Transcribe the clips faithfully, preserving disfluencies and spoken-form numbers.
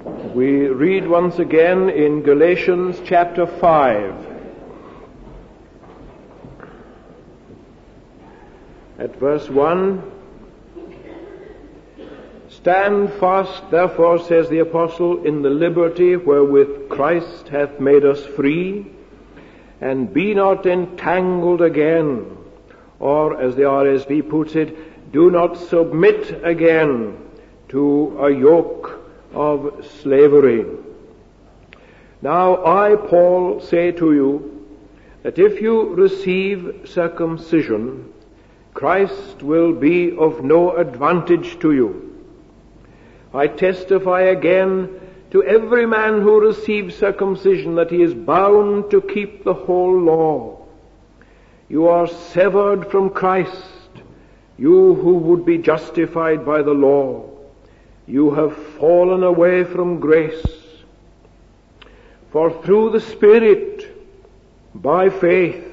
We read once again in Galatians chapter five. At verse one, "Stand fast, therefore, says the apostle, in the liberty wherewith Christ hath made us free, and be not entangled again," or as the R S V puts it, "do not submit again to a yoke of slavery. Now I, Paul, say to you that if you receive circumcision, Christ will be of no advantage to you. I testify again to every man who receives circumcision that he is bound to keep the whole law. You are severed from Christ, you who would be justified by the law. You have fallen away from grace. For through the Spirit, by faith,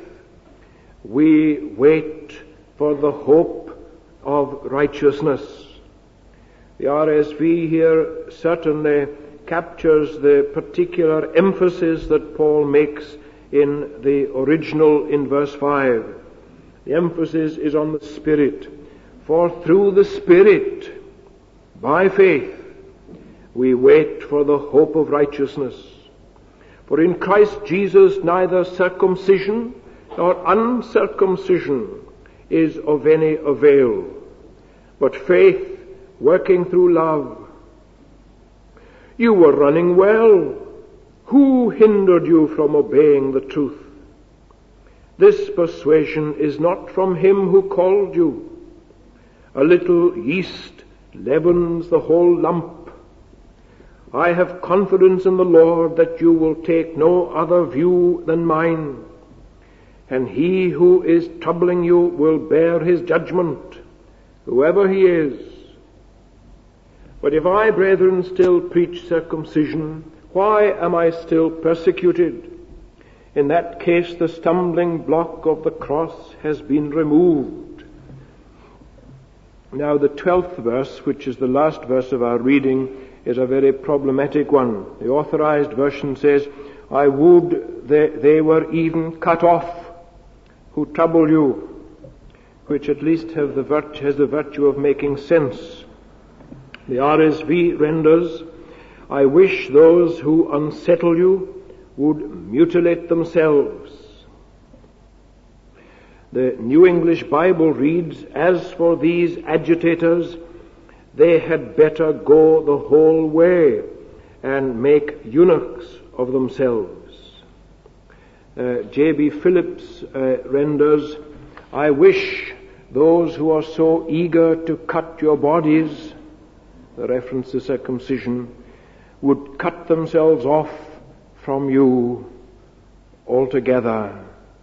we wait for the hope of righteousness." The R S V here certainly captures the particular emphasis that Paul makes in the original in verse five. The emphasis is on the Spirit. For through the Spirit, by faith, we wait for the hope of righteousness. For in Christ Jesus neither circumcision nor uncircumcision is of any avail, but faith working through love. You were running well. Who hindered you from obeying the truth? This persuasion is not from him who called you. A little yeast leavens the whole lump. I have confidence in the Lord that you will take no other view than mine, and he who is troubling you will bear his judgment, whoever he is. But if I, brethren, still preach circumcision, why am I still persecuted? In that case the stumbling block of the cross has been removed. Now the twelfth verse, which is the last verse of our reading, is a very problematic one. The Authorized Version says, "I would they, they were even cut off who trouble you," which at least have the virtue, has the virtue of making sense. The R S V renders, "I wish those who unsettle you would mutilate themselves." The New English Bible reads, "As for these agitators, they had better go the whole way and make eunuchs of themselves." Uh, J B Phillips uh, renders, "I wish those who are so eager to cut your bodies," the reference to circumcision, "would cut themselves off from you altogether."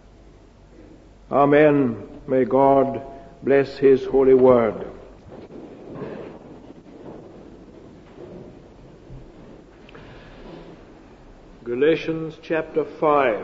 Amen. May God bless his holy word. Galatians chapter five.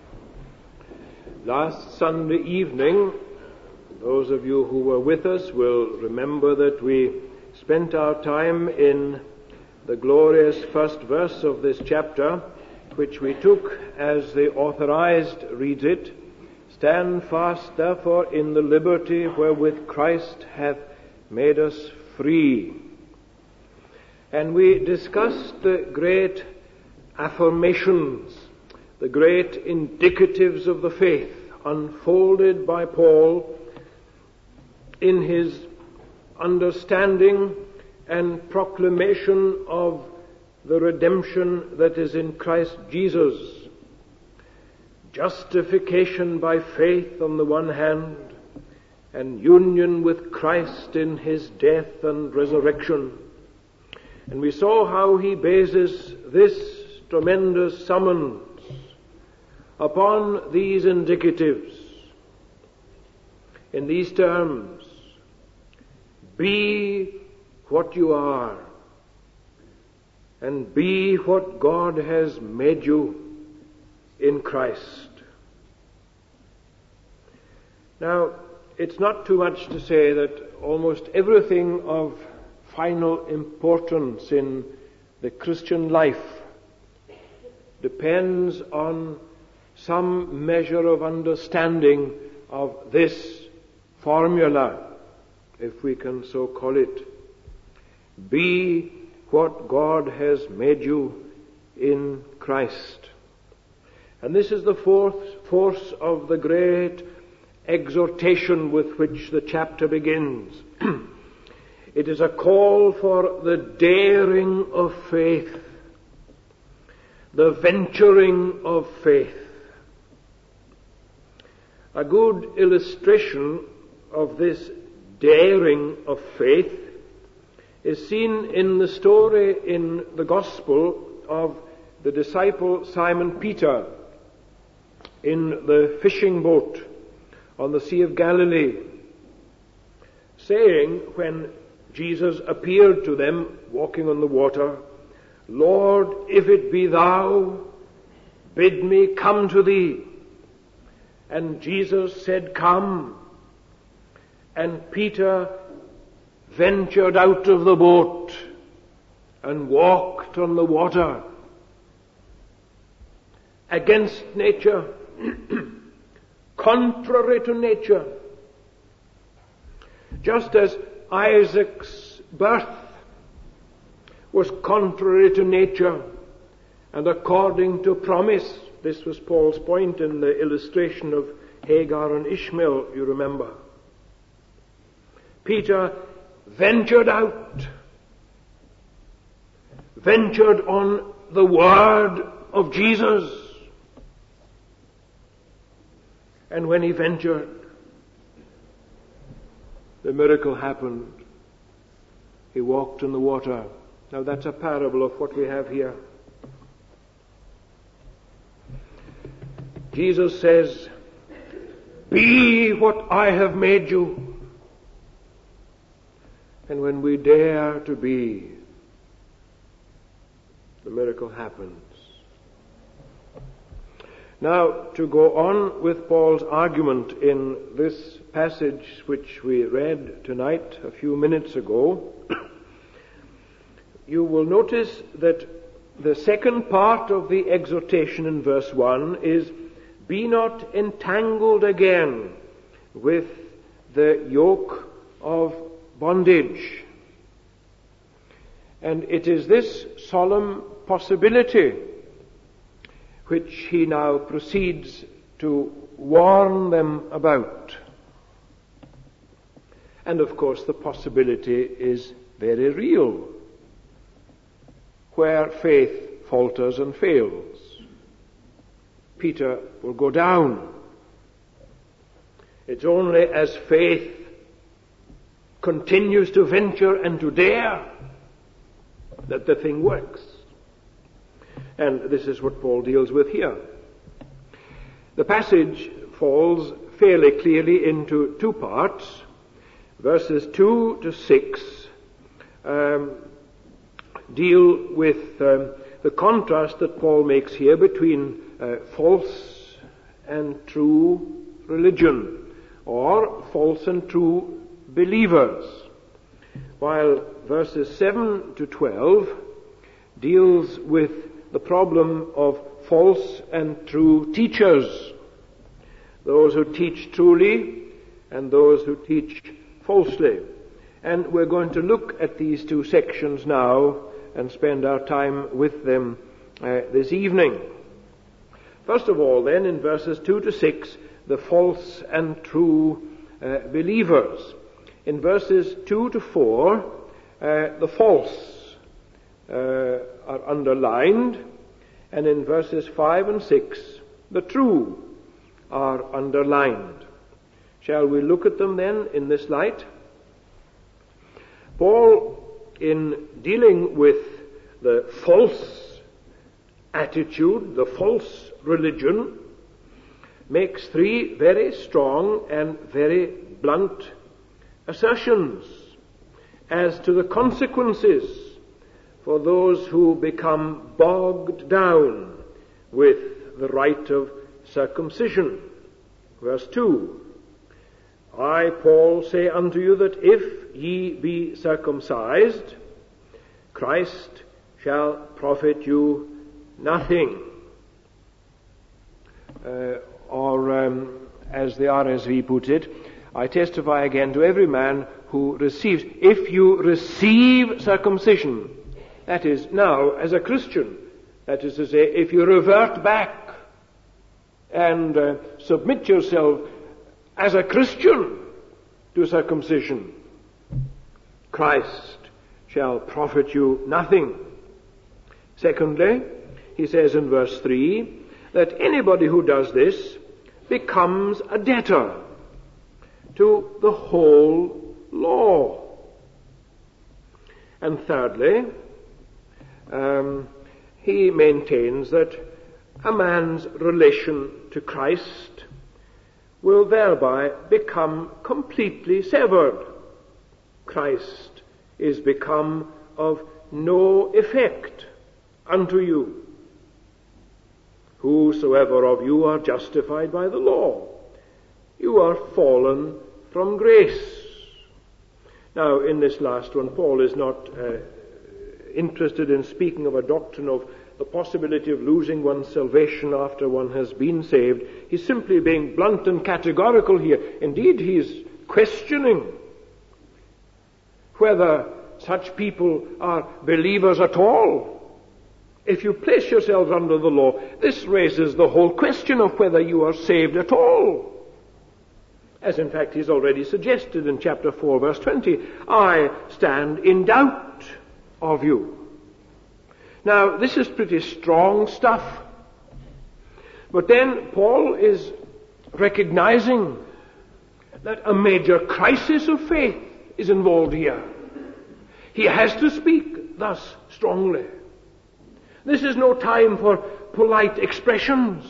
Last Sunday evening, those of you who were with us will remember that we spent our time in the glorious first verse of this chapter, which we took as the Authorized reads it, "Stand fast, therefore, in the liberty wherewith Christ hath made us free." And we discussed the great affirmations, the great indicatives of the faith unfolded by Paul in his understanding and proclamation of the redemption that is in Christ Jesus. Justification by faith on the one hand, and union with Christ in his death and resurrection. And we saw how he bases this tremendous summons upon these indicatives in these terms: be what you are, and be what God has made you in Christ. Now, it's not too much to say that almost everything of final importance in the Christian life depends on some measure of understanding of this formula, if we can so call it. Be what God has made you in Christ. And this is the fourth force of the great exhortation with which the chapter begins. It is a call for the daring of faith, the venturing of faith. A good illustration of this daring of faith is seen in the story in the Gospel of the disciple Simon Peter in the fishing boat on the Sea of Galilee, saying, when Jesus appeared to them walking on the water, "Lord, if it be thou, bid me come to thee." And Jesus said, "Come." And Peter ventured out of the boat and walked on the water against nature, contrary to nature. Just as Isaac's birth was contrary to nature and according to promise. This was Paul's point in the illustration of Hagar and Ishmael, you remember. Peter ventured out, ventured on the word of Jesus. And when he ventured, the miracle happened. He walked on the water. Now that's a parable of what we have here. Jesus says, "Be what I have made you." And when we dare to be, the miracle happens. Now, to go on with Paul's argument in this passage which we read tonight a few minutes ago, you will notice that the second part of the exhortation in verse one is, "Be not entangled again with the yoke of bondage." And it is this solemn possibility which he now proceeds to warn them about. And of course the possibility is very real. Where faith falters and fails, Peter will go down. It's only as faith continues to venture and to dare that the thing works. And this is what Paul deals with here. The passage falls fairly clearly into two parts. Verses two to six um, deal with um, the contrast that Paul makes here between uh, false and true religion, or false and true believers, while verses seven to twelve deals with the problem of false and true teachers, those who teach truly and those who teach falsely. And we're going to look at these two sections now and spend our time with them uh, this evening. First of all, then, in verses two to six, the false and true uh, believers. In verses two to four, uh, the false uh, are underlined, and in verses five and six, the true are underlined. Shall we look at them then in this light? Paul, in dealing with the false attitude, the false religion, makes three very strong and very blunt assertions as to the consequences for those who become bogged down with the rite of circumcision. Verse two, "I, Paul, say unto you that if ye be circumcised, Christ shall profit you nothing. Uh, or, um, as the R S V puts it, I testify again to every man who receives, if you receive circumcision, that is, now, as a Christian, that is to say, if you revert back and uh, submit yourself as a Christian to circumcision, Christ shall profit you nothing. Secondly, he says in verse three, that anybody who does this becomes a debtor to the whole law. And thirdly, um, he maintains that a man's relation to Christ will thereby become completely severed. Christ is become of no effect unto you. Whosoever of you are justified by the law, you are fallen from grace. Now, in this last one, Paul is not uh, interested in speaking of a doctrine of the possibility of losing one's salvation after one has been saved. He's simply being blunt and categorical here. Indeed, he is questioning whether such people are believers at all. If you place yourselves under the law, this raises the whole question of whether you are saved at all. As in fact he's already suggested in chapter four, verse twenty, I stand in doubt of you. Now, this is pretty strong stuff. But then Paul is recognizing that a major crisis of faith is involved here. He has to speak thus strongly. This is no time for polite expressions.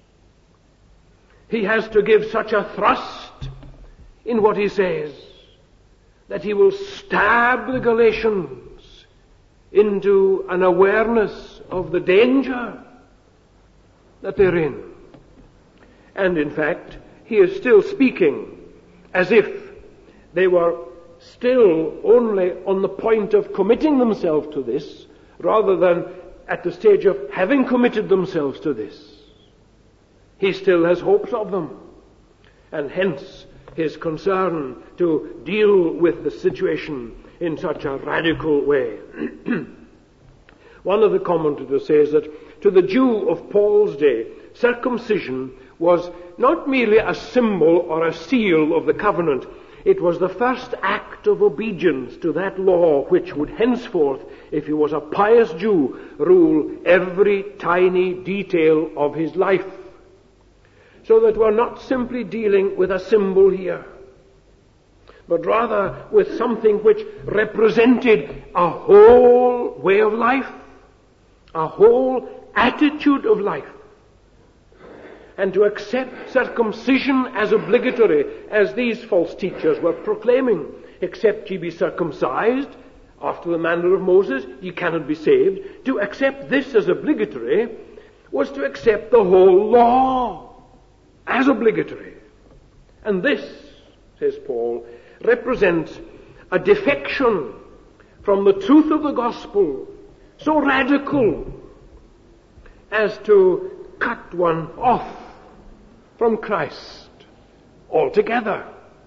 He has to give such a thrust in what he says that he will stab the Galatians into an awareness of the danger that they're in. And in fact, he is still speaking as if they were still only on the point of committing themselves to this, rather than at the stage of having committed themselves to this. He still has hopes of them, and hence his concern to deal with the situation in such a radical way. One of the commentators says that to the Jew of Paul's day, circumcision was not merely a symbol or a seal of the covenant. It was the first act of obedience to that law which would henceforth, if he was a pious Jew, rule every tiny detail of his life. So that we're not simply dealing with a symbol here, but rather with something which represented a whole way of life, a whole attitude of life. And to accept circumcision as obligatory, as these false teachers were proclaiming, except ye be circumcised after the manner of Moses, ye cannot be saved. To accept this as obligatory was to accept the whole law as obligatory. And this, says Paul, represents a defection from the truth of the gospel, so radical as to cut one off from Christ altogether.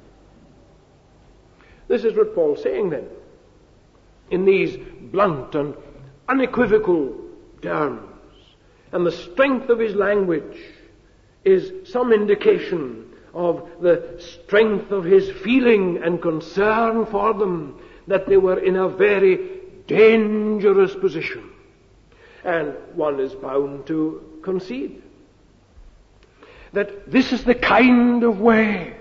This is what Paul's saying then, in these blunt and unequivocal terms. And the strength of his language is some indication of the strength of his feeling and concern for them, that they were in a very dangerous position. And one is bound to concede that this is the kind of way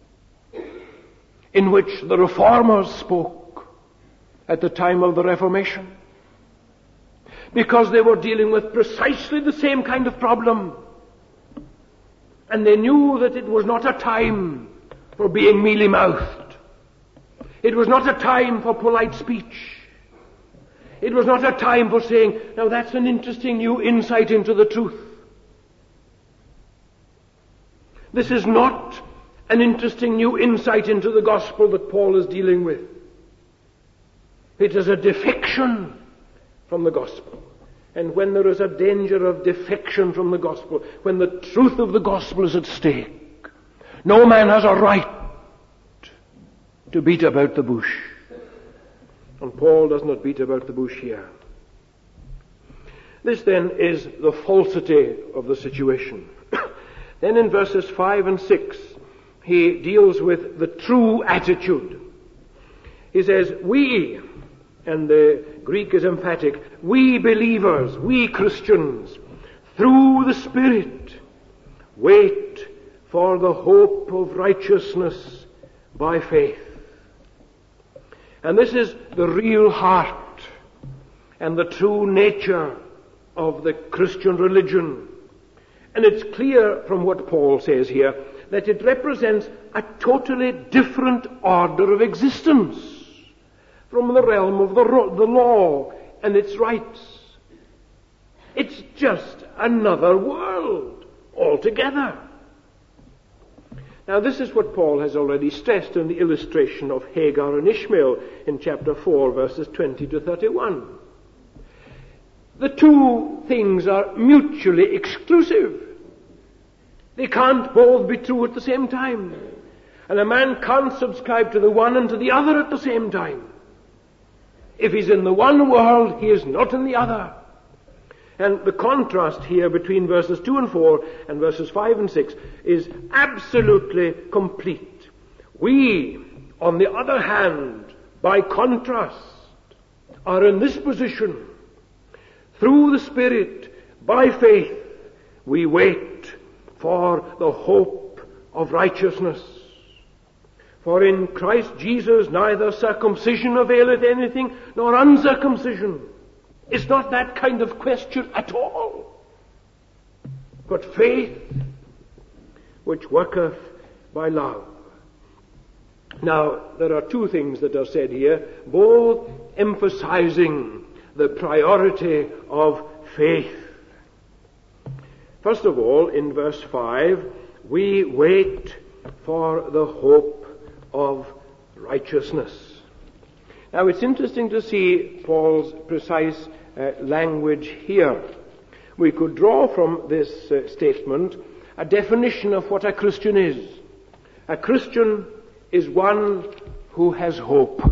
in which the Reformers spoke at the time of the Reformation, because they were dealing with precisely the same kind of problem. And they knew that it was not a time for being mealy-mouthed. It was not a time for polite speech. It was not a time for saying, now that's an interesting new insight into the truth. This is not an interesting new insight into the gospel that Paul is dealing with. It is a defection from the gospel, and when there is a danger of defection from the gospel, when the truth of the gospel is at stake, no man has a right to beat about the bush. And Paul does not beat about the bush here. This then is the falsity of the situation. Then in verses five and six, he deals with the true attitude. He says, we, and the Greek is emphatic, we believers, we Christians, through the Spirit, wait for the hope of righteousness by faith. And this is the real heart and the true nature of the Christian religion. And it's clear from what Paul says here that it represents a totally different order of existence from the realm of the, ro- the law and its rights. It's just another world altogether. Now this is what Paul has already stressed in the illustration of Hagar and Ishmael in chapter four, verses twenty to thirty-one. The two things are mutually exclusive. They can't both be true at the same time. And a man can't subscribe to the one and to the other at the same time. If he's in the one world, he is not in the other. And the contrast here between verses two and four and verses five and six is absolutely complete. We, on the other hand, by contrast, are in this position. Through the Spirit, by faith, we wait for the hope of righteousness. For in Christ Jesus neither circumcision availeth anything, nor uncircumcision. It's not that kind of question at all. But faith which worketh by love. Now, there are two things that are said here, both emphasizing the priority of faith. First of all, in verse five, we wait for the hope of righteousness. Now, it's interesting to see Paul's precise uh, language here. We could draw from this uh, statement a definition of what a Christian is. A Christian is one who has hope.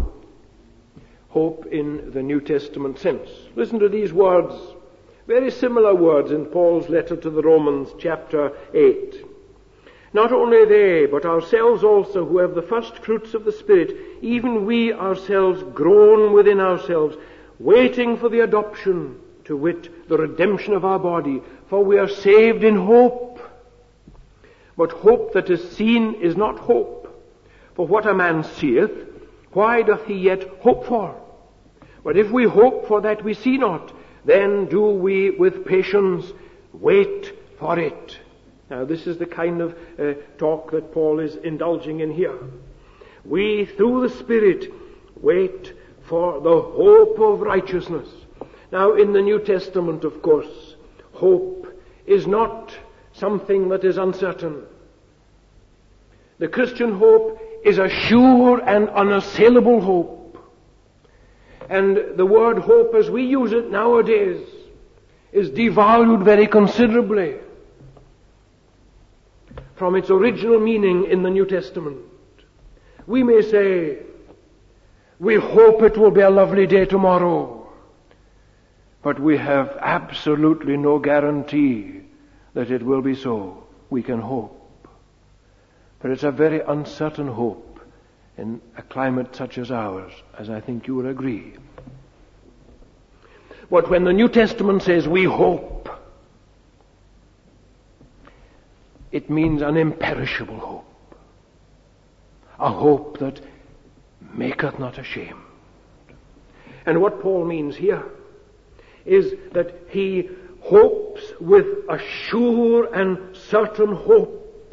Hope in the New Testament sense. Listen to these words, very similar words in Paul's letter to the Romans, chapter eight. Not only they, but ourselves also, who have the first fruits of the Spirit, even we ourselves groan within ourselves, waiting for the adoption, to wit, the redemption of our body, for we are saved in hope. But hope that is seen is not hope. For what a man seeth, why doth he yet hope for? But if we hope for that we see not, then do we with patience wait for it. Now this is the kind of uh, talk that Paul is indulging in here. We, through the Spirit, wait for the hope of righteousness. Now in the New Testament, of course, hope is not something that is uncertain. The Christian hope is a sure and unassailable hope. And the word hope as we use it nowadays is devalued very considerably from its original meaning in the New Testament. We may say, we hope it will be a lovely day tomorrow, but we have absolutely no guarantee that it will be so. We can hope. But it's a very uncertain hope in a climate such as ours, as I think you will agree. But when the New Testament says we hope, it means an imperishable hope. A hope that maketh not ashamed. And what Paul means here is that he hopes with a sure and certain hope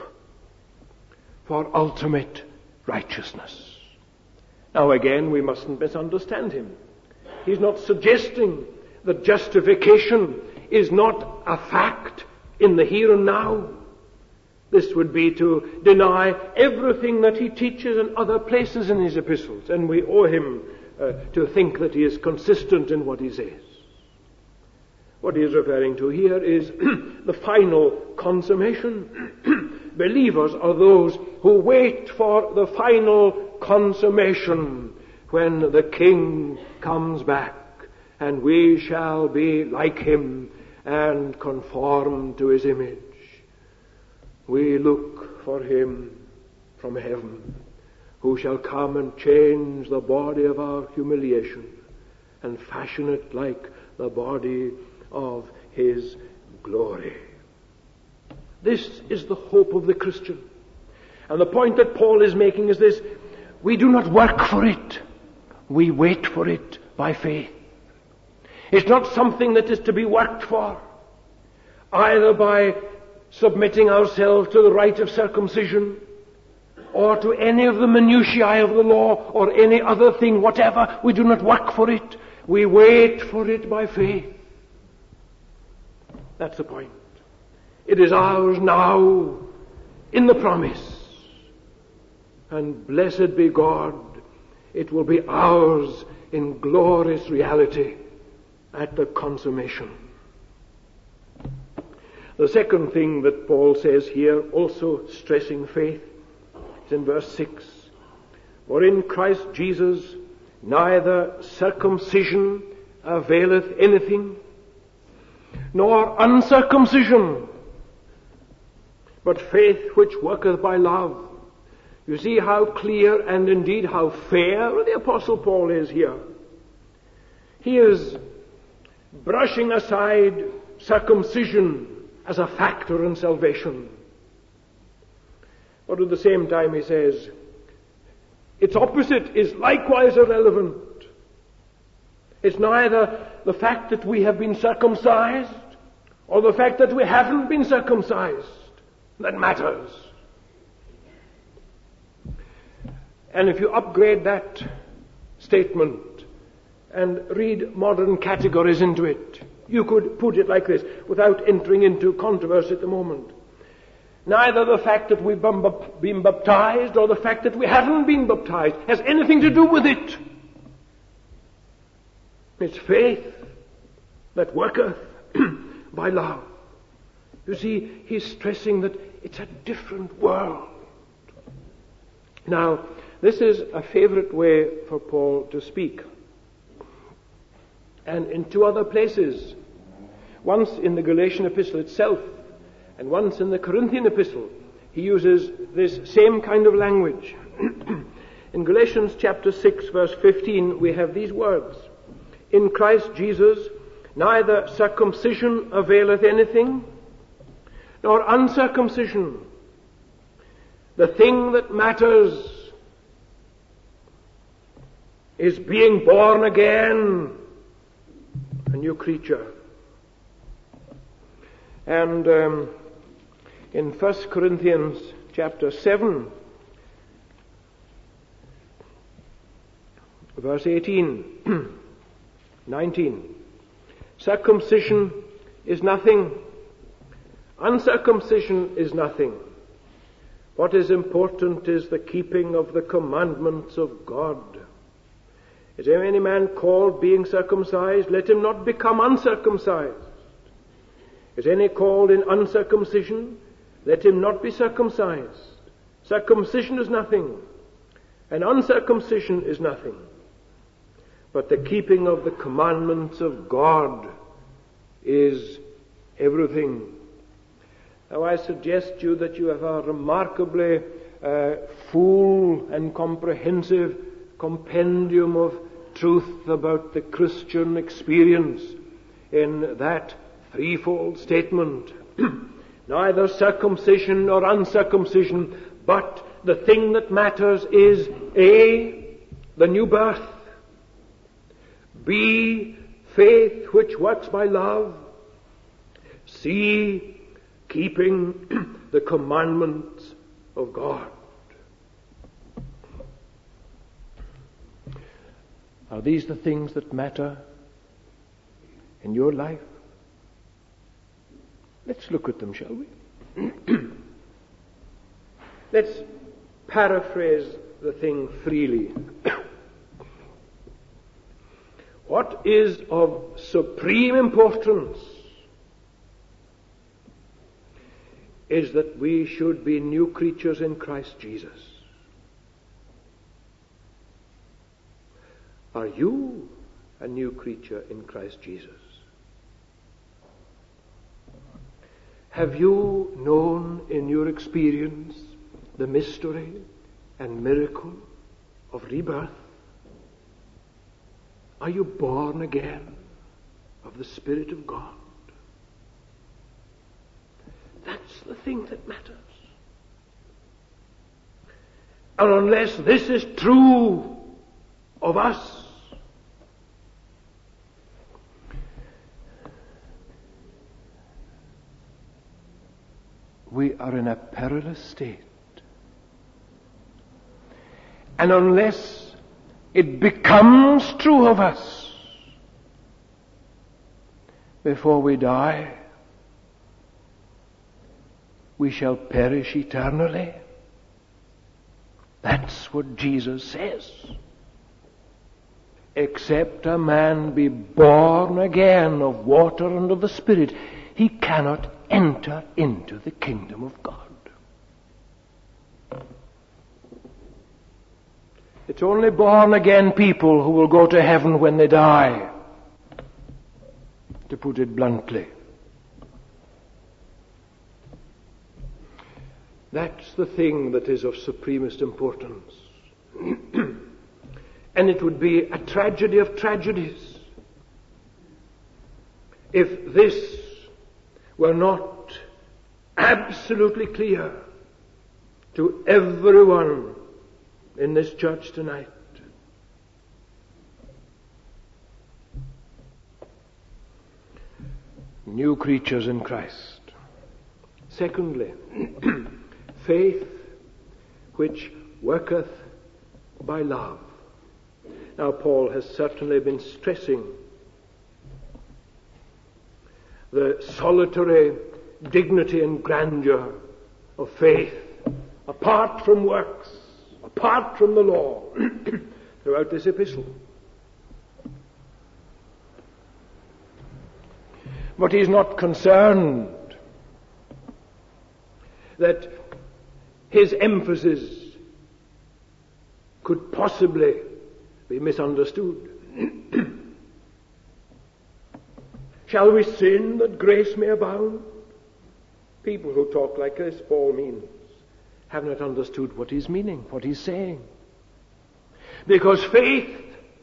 for ultimate righteousness. Now again, we mustn't misunderstand him. He's not suggesting that justification is not a fact in the here and now. This would be to deny everything that he teaches in other places in his epistles, and we owe him uh, to think that he is consistent in what he says. What he is referring to here is the final consummation. Believers are those who wait for the final consummation when the King comes back, and we shall be like him and conform to his image. We look for him from heaven, who shall come and change the body of our humiliation and fashion it like the body of his glory. This is the hope of the Christian. And the point that Paul is making is this: we do not work for it, we wait for it by faith. It's not something that is to be worked for, either by submitting ourselves to the rite of circumcision, or to any of the minutiae of the law, or any other thing whatever. We do not work for it, we wait for it by faith. That's the point. It is ours now in the promise. And blessed be God, it will be ours in glorious reality at the consummation. The second thing that Paul says here, also stressing faith, is in verse six. For in Christ Jesus neither circumcision availeth anything, nor uncircumcision, but faith which worketh by love. You see how clear and indeed how fair the Apostle Paul is here. He is brushing aside circumcision as a factor in salvation. But at the same time he says, its opposite is likewise irrelevant. It's neither the fact that we have been circumcised or the fact that we haven't been circumcised that matters. And if you upgrade that statement and read modern categories into it, you could put it like this, without entering into controversy at the moment. Neither the fact that we've been baptized or the fact that we haven't been baptized has anything to do with it. It's faith that worketh by love. You see, he's stressing that it's a different world. Now, this is a favorite way for Paul to speak. And in two other places, once in the Galatian epistle itself, and once in the Corinthian epistle, he uses this same kind of language. In Galatians chapter six, verse fifteen, we have these words: in Christ Jesus neither circumcision availeth anything, nor uncircumcision. The thing that matters is being born again, a new creature. And um, in First Corinthians chapter seven, verse eighteen, nineteen, circumcision is nothing, uncircumcision is nothing. What is important is the keeping of the commandments of God. Is there any man called being circumcised? Let him not become uncircumcised. Is any called in uncircumcision? Let him not be circumcised. Circumcision is nothing, and uncircumcision is nothing, but the keeping of the commandments of God is everything. Now I suggest to you that you have a remarkably uh, full and comprehensive compendium of truth about the Christian experience in that threefold statement. Neither circumcision nor uncircumcision, but the thing that matters is A, the new birth, B, faith which works by love, C, keeping the commandments of God. Are these the things that matter in your life? Let's look at them, shall we? Let's paraphrase the thing freely. What is of supreme importance is that we should be new creatures in Christ Jesus. Are you a new creature in Christ Jesus? Have you known in your experience the mystery and miracle of rebirth? Are you born again of the Spirit of God? That's the thing that matters. And unless this is true of us, we are in a perilous state. And unless it becomes true of us before we die, we shall perish eternally. That's what Jesus says. Except a man be born again of water and of the Spirit, he cannot enter into the kingdom of God. It's only born again people who will go to heaven when they die, to put it bluntly. That's the thing that is of supremest importance. And it would be a tragedy of tragedies if this were not absolutely clear to everyone in this church tonight. New creatures in Christ. Secondly, faith which worketh by love. Now, Paul has certainly been stressing the solitary dignity and grandeur of faith apart from works, apart from the law, throughout this epistle. But he's not concerned that his emphasis could possibly be misunderstood. Shall we sin that grace may abound? People who talk like this, Paul means, have not understood what he's meaning, what he's saying. Because faith,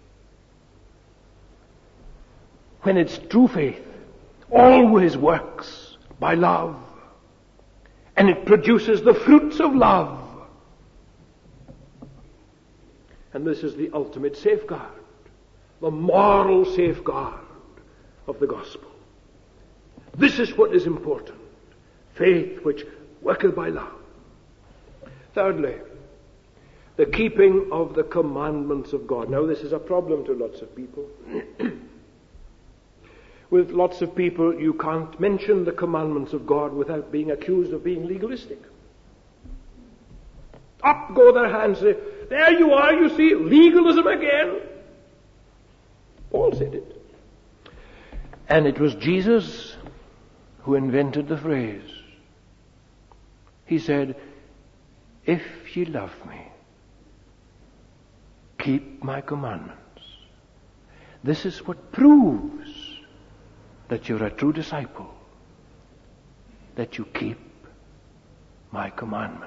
when it's true faith, always works by love. And it produces the fruits of love. And this is the ultimate safeguard, the moral safeguard of the gospel. This is what is important. Faith which worketh by love. Thirdly, the keeping of the commandments of God. Now, this is a problem to lots of people. With lots of people, you can't mention the commandments of God without being accused of being legalistic. Up go their hands and say, there you are, you see, legalism again. Paul said it. And it was Jesus who invented the phrase. He said, if ye love me, keep my commandments. This is what proves that you're a true disciple, that you keep my commandments.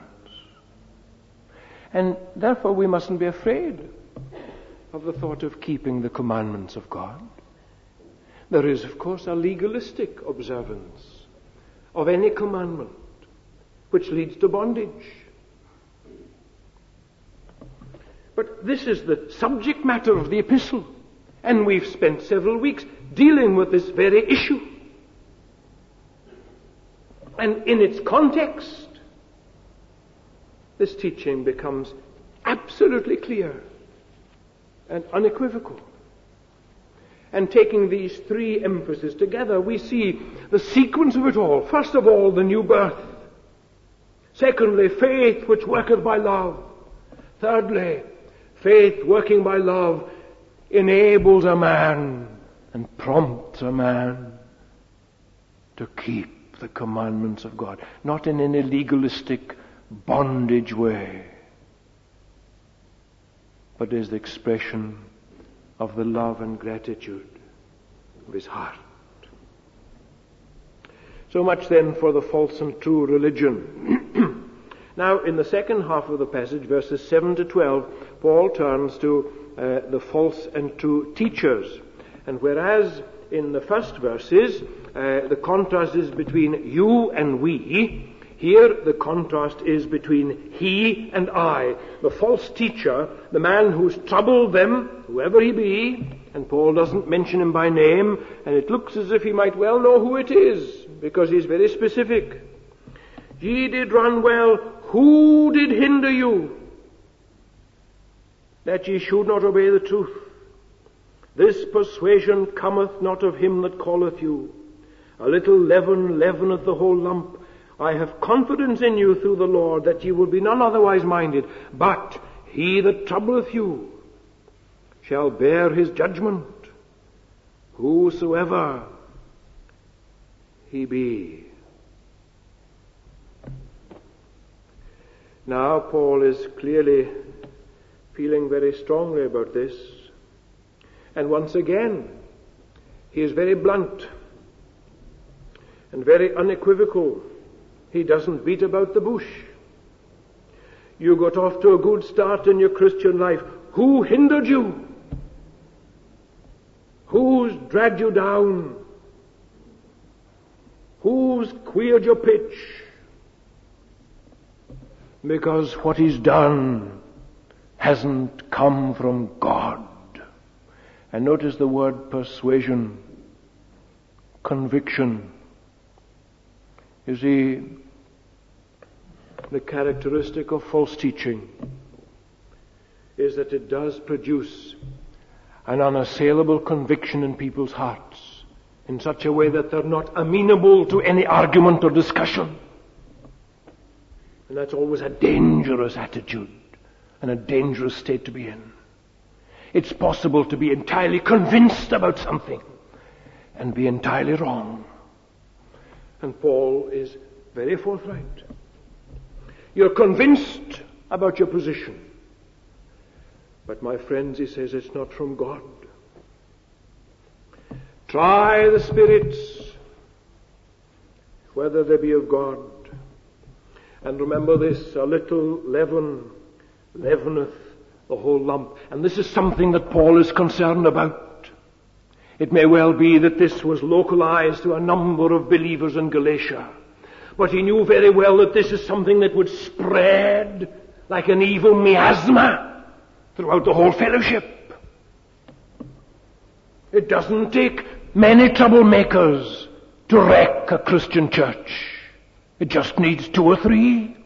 And therefore we mustn't be afraid of the thought of keeping the commandments of God. There is, of course, a legalistic observance of any commandment which leads to bondage. But this is the subject matter of the epistle, and we've spent several weeks dealing with this very issue. And in its context, this teaching becomes absolutely clear and unequivocal. And taking these three emphases together, we see the sequence of it all. First of all, the new birth. Secondly, faith which worketh by love. Thirdly, faith working by love enables a man and prompts a man to keep keep the commandments of God, not in any legalistic bondage way, but as the expression of the love and gratitude of his heart. So much then for the false and true religion. Now, in the second half of the passage, verses seven to twelve, Paul turns to uh, the false and true teachers. And whereas in the first verses, uh, the contrast is between you and we, here the contrast is between he and I. The false teacher, the man who's troubled them, whoever he be, and Paul doesn't mention him by name, and it looks as if he might well know who it is, because he's very specific. Ye did run well, who did hinder you, that ye should not obey the truth? This persuasion cometh not of him that calleth you. A little leaven leaveneth the whole lump. I have confidence in you through the Lord that ye will be none otherwise minded. But he that troubleth you shall bear his judgment, whosoever he be. Now Paul is clearly feeling very strongly about this. And once again, he is very blunt and very unequivocal. He doesn't beat about the bush. You got off to a good start in your Christian life. Who hindered you? Who's dragged you down? Who's queered your pitch? Because what he's done hasn't come from God. And notice the word persuasion, conviction. You see, the characteristic of false teaching is that it does produce an unassailable conviction in people's hearts in such a way that they're not amenable to any argument or discussion. And that's always a dangerous attitude and a dangerous state to be in. It's possible to be entirely convinced about something and be entirely wrong. And Paul is very forthright. You're convinced about your position. But my friends, he says, it's not from God. Try the spirits, whether they be of God. And remember this, a little leaven leaveneth the whole lump. And this is something that Paul is concerned about. It may well be that this was localized to a number of believers in Galatia. But he knew very well that this is something that would spread like an evil miasma throughout the whole fellowship. It doesn't take many troublemakers to wreck a Christian church. It just needs two or three.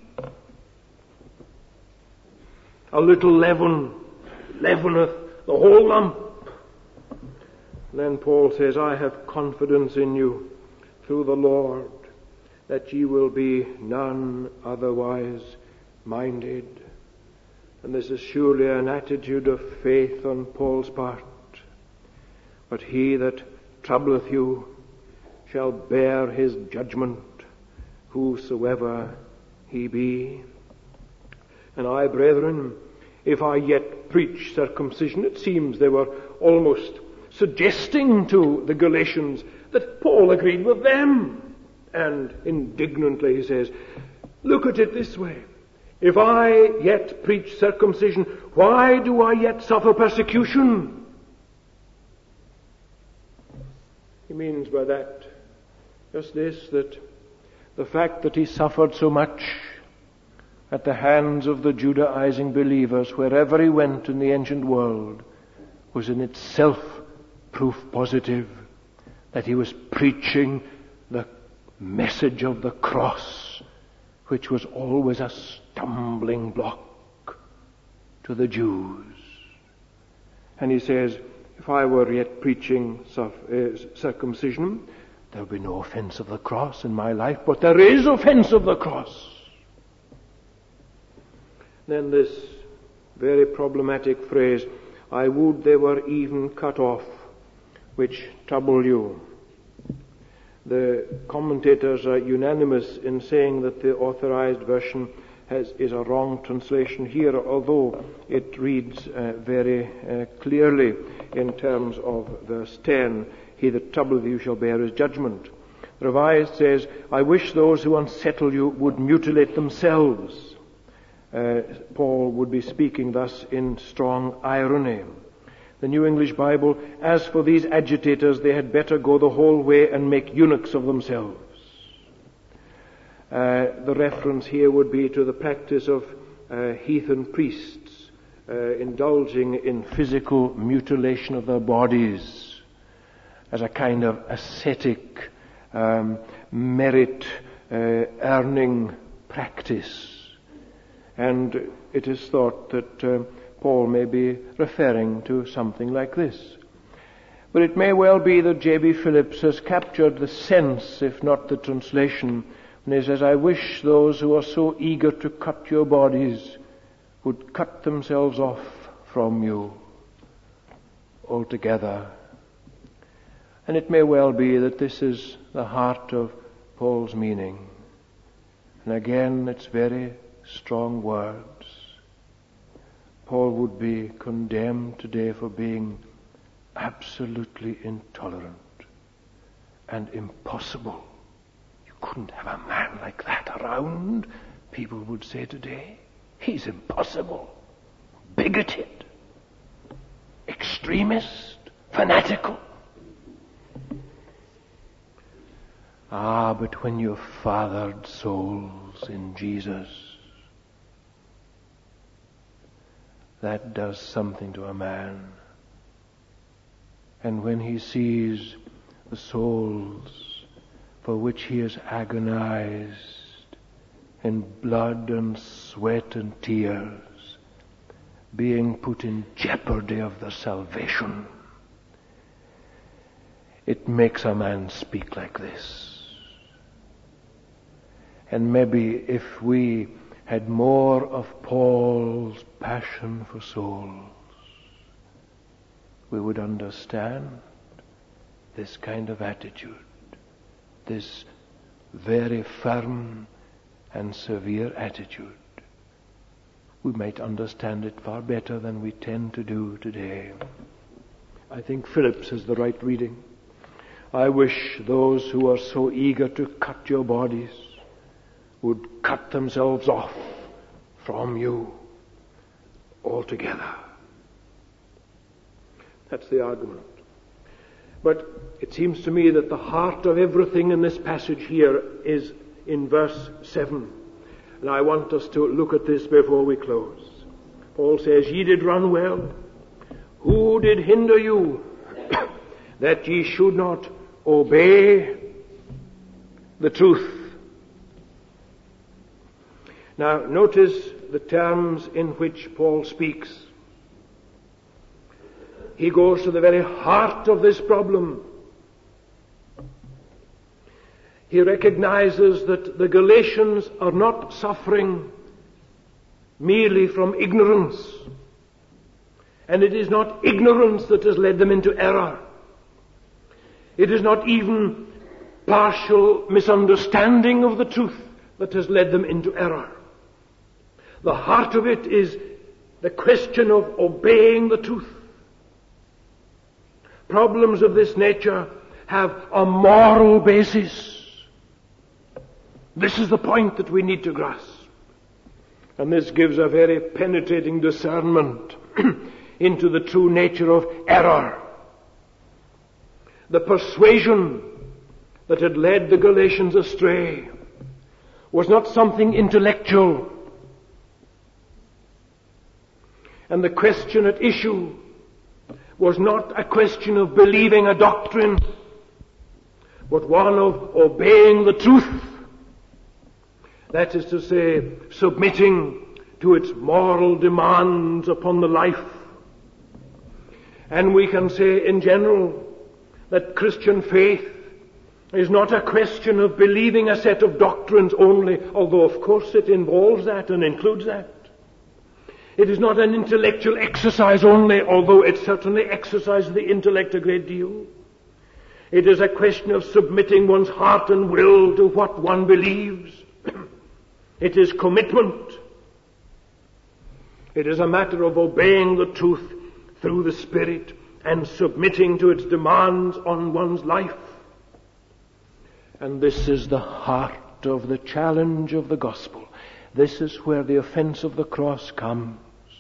A little leaven leaveneth the whole lump. Then Paul says, I have confidence in you through the Lord that ye will be none otherwise minded. And this is surely an attitude of faith on Paul's part. But he that troubleth you shall bear his judgment, whosoever he be. And I, brethren, if I yet preach circumcision, it seems they were almost suggesting to the Galatians that Paul agreed with them. And indignantly he says, look at it this way. If I yet preach circumcision, why do I yet suffer persecution? He means by that just this, that the fact that he suffered so much at the hands of the Judaizing believers wherever he went in the ancient world was in itself proof positive that he was preaching the message of the cross, which was always a stumbling block to the Jews. And he says, if I were yet preaching circumcision, there would be no offense of the cross in my life, but there is offense of the cross. Then this very problematic phrase, I would they were even cut off, which trouble you. The commentators are unanimous in saying that the Authorized Version has, is a wrong translation here, although it reads uh, very uh, clearly in terms of verse ten, "He that troubleth you shall bear his judgment." The Revised says, "I wish those who unsettle you would mutilate themselves." Uh, Paul would be speaking thus in strong irony. The New English Bible, "As for these agitators, they had better go the whole way and make eunuchs of themselves." Uh, the reference here would be to the practice of uh, heathen priests uh, indulging in physical mutilation of their bodies as a kind of ascetic, um, merit uh, earning practice. And it is thought that uh, Paul may be referring to something like this. But it may well be that J B Phillips has captured the sense, if not the translation, when he says, "I wish those who are so eager to cut your bodies would cut themselves off from you altogether." And it may well be that this is the heart of Paul's meaning. And again, it's very strong words. Paul would be condemned today for being absolutely intolerant and impossible. You couldn't have a man like that around, people would say today. He's impossible, bigoted, extremist, fanatical. Ah, but when you've fathered souls in Jesus, that does something to a man. And when he sees the souls for which he has agonized in blood and sweat and tears being put in jeopardy of their salvation, it makes a man speak like this. And maybe if we had more of Paul's passion for souls, we would understand this kind of attitude, this very firm and severe attitude. We might understand it far better than we tend to do today. I think Phillips has the right reading. "I wish those who are so eager to cut your bodies would cut themselves off from you altogether." That's the argument. But it seems to me that the heart of everything in this passage here is in verse seven. And I want us to look at this before we close. Paul says, "Ye did run well. Who did hinder you that ye should not obey the truth?" Now, notice the terms in which Paul speaks. He goes to the very heart of this problem. He recognizes that the Galatians are not suffering merely from ignorance. And it is not ignorance that has led them into error. It is not even partial misunderstanding of the truth that has led them into error. The heart of it is the question of obeying the truth. Problems of this nature have a moral basis. This is the point that we need to grasp. And this gives a very penetrating discernment into the true nature of error. The persuasion that had led the Galatians astray was not something intellectual. And the question at issue was not a question of believing a doctrine, but one of obeying the truth. That is to say, submitting to its moral demands upon the life. And we can say in general that Christian faith is not a question of believing a set of doctrines only, although of course it involves that and includes that. It is not an intellectual exercise only, although it certainly exercises the intellect a great deal. It is a question of submitting one's heart and will to what one believes. It is commitment. It is a matter of obeying the truth through the Spirit and submitting to its demands on one's life. And this is the heart of the challenge of the gospel. This is where the offense of the cross comes.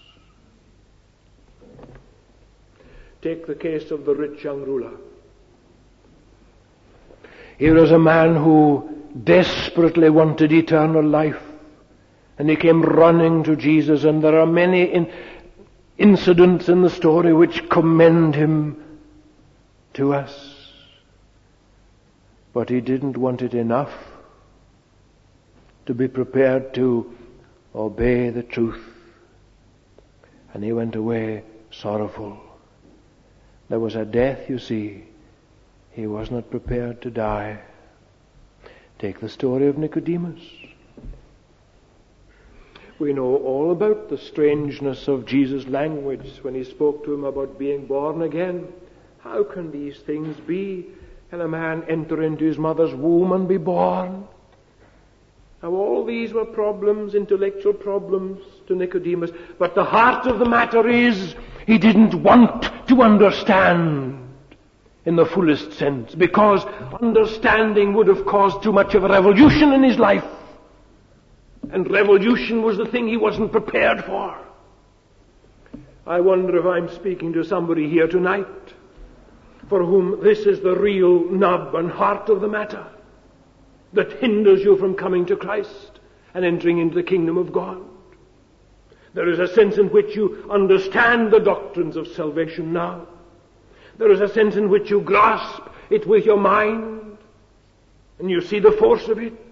Take the case of the rich young ruler. Here is a man who desperately wanted eternal life, and he came running to Jesus, and there are many in, incidents in the story which commend him to us. But he didn't want it enough to be prepared to obey the truth, and he went away sorrowful. There was a death, you see. He was not prepared to die. Take the story of Nicodemus. We know all about the strangeness of Jesus' language when he spoke to him about being born again. How can these things be? Can a man enter into his mother's womb and be born? Now all these were problems, intellectual problems to Nicodemus. But the heart of the matter is, he didn't want to understand in the fullest sense, because understanding would have caused too much of a revolution in his life. And revolution was the thing he wasn't prepared for. I wonder if I'm speaking to somebody here tonight for whom this is the real nub and heart of the matter that hinders you from coming to Christ and entering into the kingdom of God. There is a sense in which you understand the doctrines of salvation now. There is a sense in which you grasp it with your mind and you see the force of it.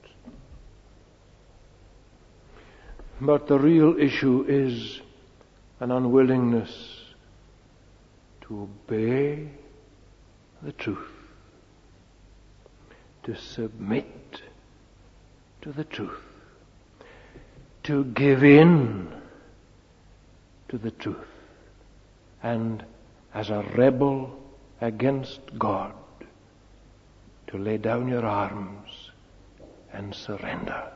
But the real issue is an unwillingness to obey the truth, to submit to the truth, to give in to the truth, and as a rebel against God, to lay down your arms and surrender.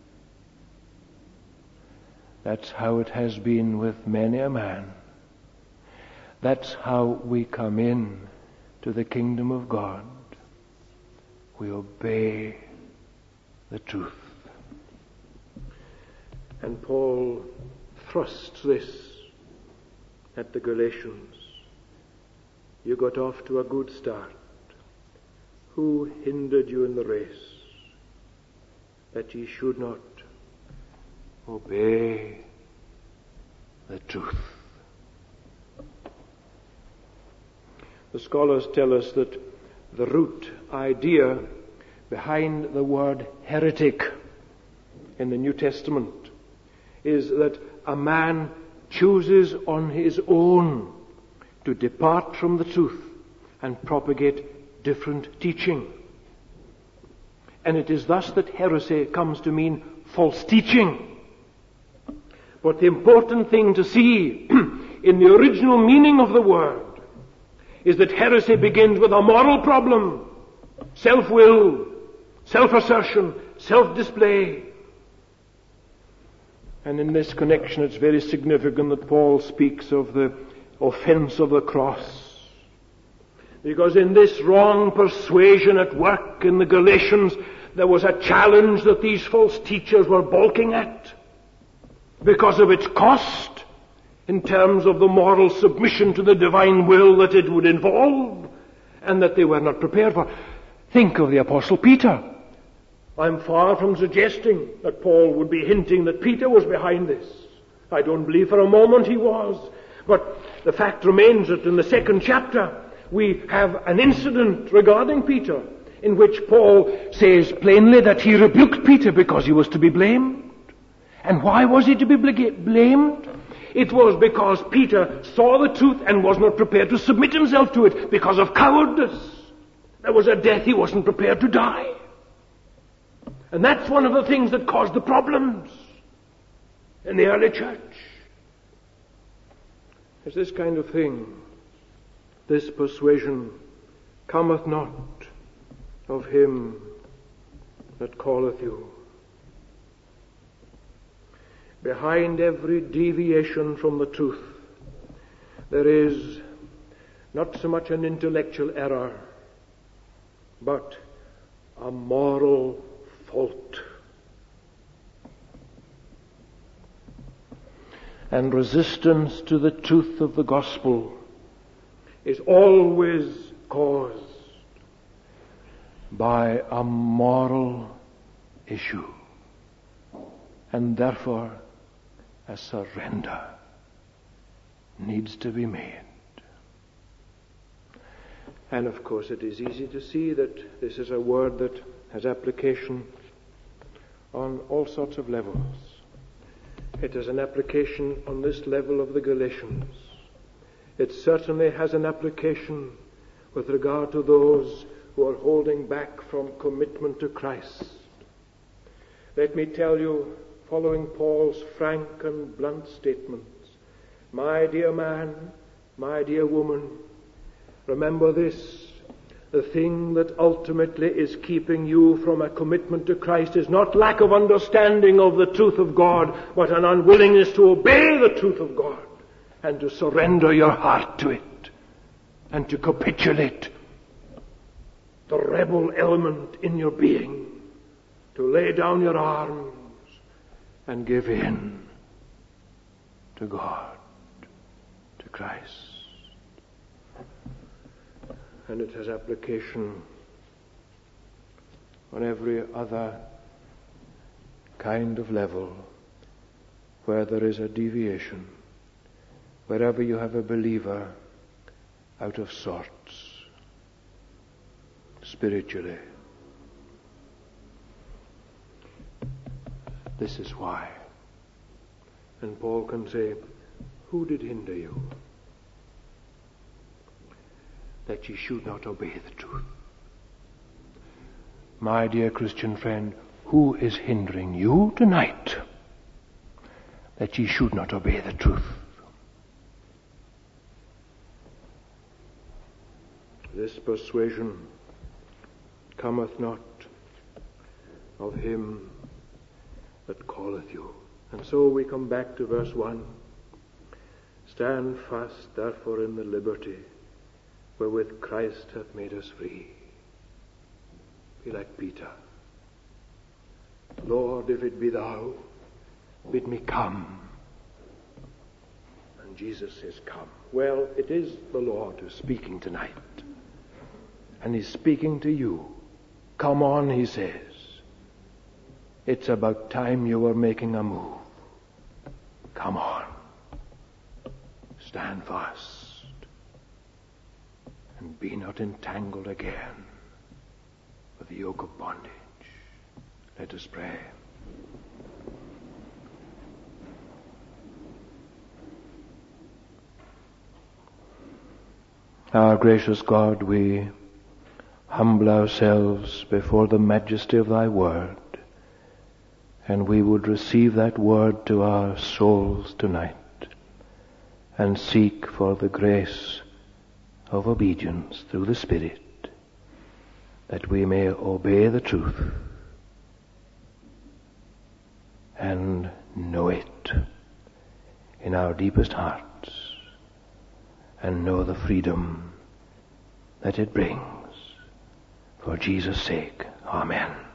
That's how it has been with many a man. That's how we come in to the kingdom of God. We obey the truth. And Paul thrusts this at the Galatians. You got off to a good start. Who hindered you in the race, that ye should not obey the truth? The scholars tell us that the root idea behind the word heretic in the New Testament is that a man chooses on his own to depart from the truth and propagate different teaching. And it is thus that heresy comes to mean false teaching. But the important thing to see in the original meaning of the word is that heresy begins with a moral problem, self-will, self-assertion, self-display. And in this connection it's very significant that Paul speaks of the offense of the cross. Because in this wrong persuasion at work in the Galatians, there was a challenge that these false teachers were balking at because of its cost in terms of the moral submission to the divine will that it would involve, and that they were not prepared for. Think of the Apostle Peter. I'm far from suggesting that Paul would be hinting that Peter was behind this. I don't believe for a moment he was. But the fact remains that in the second chapter we have an incident regarding Peter in which Paul says plainly that he rebuked Peter because he was to be blamed. And why was he to be blamed? It was because Peter saw the truth and was not prepared to submit himself to it because of cowardice. There was a death he wasn't prepared to die. And that's one of the things that caused the problems in the early church. It's this kind of thing, this persuasion cometh not of him that calleth you. Behind every deviation from the truth, there is not so much an intellectual error, but a moral fault. And resistance to the truth of the gospel is always caused by a moral issue, and therefore a surrender needs to be made. And of course it is easy to see that this is a word that has application on all sorts of levels. It has an application on this level of the Galatians. It certainly has an application with regard to those who are holding back from commitment to Christ. Let me tell you, following Paul's frank and blunt statements, my dear man, my dear woman, remember this: the thing that ultimately is keeping you from a commitment to Christ is not lack of understanding of the truth of God, but an unwillingness to obey the truth of God and to surrender your heart to it and to capitulate the rebel element in your being, to lay down your arms and give in to God, to Christ. And it has application on every other kind of level where there is a deviation, wherever you have a believer out of sorts spiritually. This is why. And Paul can say, who did hinder you that ye should not obey the truth? My dear Christian friend, who is hindering you tonight that ye should not obey the truth? This persuasion cometh not of him that calleth you. And so we come back to verse one. Stand fast, therefore, in the liberty wherewith Christ hath made us free. Be like Peter. Lord, if it be thou, bid me come. And Jesus says, come. Well, it is the Lord who's speaking tonight. And he's speaking to you. Come on, he says. It's about time you were making a move. Come on. Stand fast. And be not entangled again with the yoke of bondage. Let us pray. Our gracious God, we humble ourselves before the majesty of thy word, and we would receive that word to our souls tonight and seek for the grace of obedience through the Spirit, that we may obey the truth and know it in our deepest hearts and know the freedom that it brings. For Jesus' sake, amen.